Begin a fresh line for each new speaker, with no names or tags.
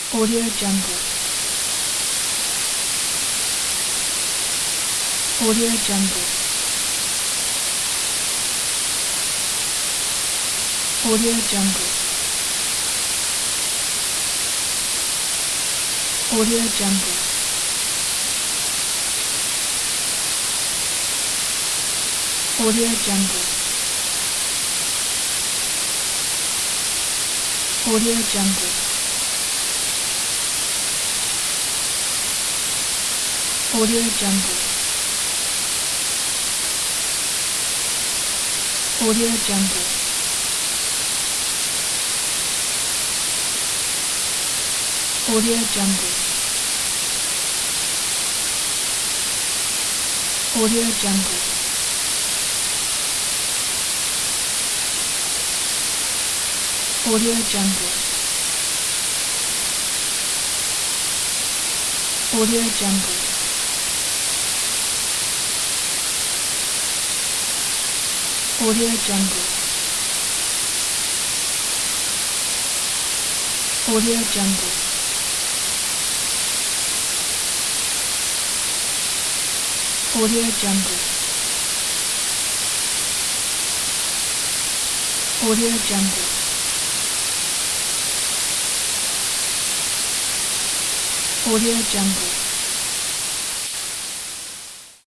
Audio Jungle. Audio Jungle. Audio Jungle. Audio Jungle. Audio Jungle. Audio Jungle. Audio Jungle. Audio Jungle. Audio Jungle. Audio Jungle. Audio Jungle. Audio Jungle. Audio Jungle. Audio Jungle. Audio Jungle. Audio Jungle. Audio Jungle.